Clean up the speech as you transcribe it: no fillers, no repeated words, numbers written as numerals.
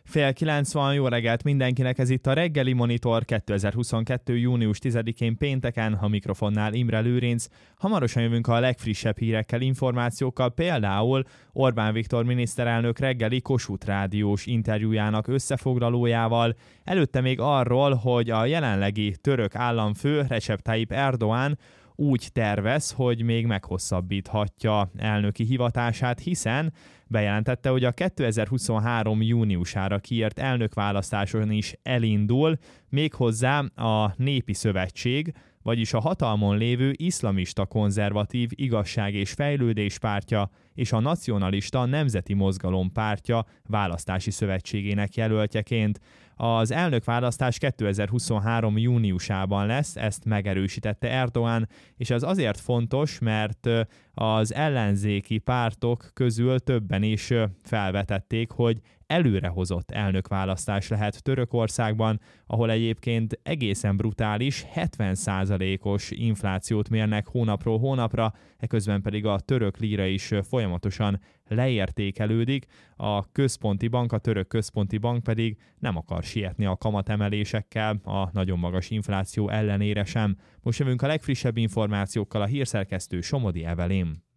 Fél 90, jó reggelt mindenkinek, ez itt a Reggeli Monitor 2022. június 10-én pénteken, a mikrofonnál Imre Lőrinc. Hamarosan jövünk a legfrissebb hírekkel, információkkal, például Orbán Viktor miniszterelnök reggeli Kossuth rádiós interjújának összefoglalójával, előtte még arról, hogy a jelenlegi török államfő Recep Tayyip Erdoğan úgy tervez, hogy még meghosszabbíthatja elnöki hivatását, hiszen bejelentette, hogy a 2023. júniusára kiírt elnökválasztáson is elindul, méghozzá a Népi Szövetség, vagyis a hatalmon lévő iszlamista konzervatív Igazság és Fejlődés pártja és a nacionalista Nemzeti Mozgalom pártja választási szövetségének jelöltjeként. Az elnökválasztás 2023. júniusában lesz, ezt megerősítette Erdoğan, és ez azért fontos, mert az ellenzéki pártok közül többen is felvetették, hogy előrehozott elnökválasztás lehet Törökországban, ahol egyébként egészen brutális 70%-os inflációt mérnek hónapról hónapra, eközben pedig a török líra is folyamatosan leértékelődik, a török központi bank pedig nem akar sietni a kamatemelésekkel, a nagyon magas infláció ellenére sem. Most jövünk a legfrissebb információkkal, a hírszerkesztő Somodi Evelyn.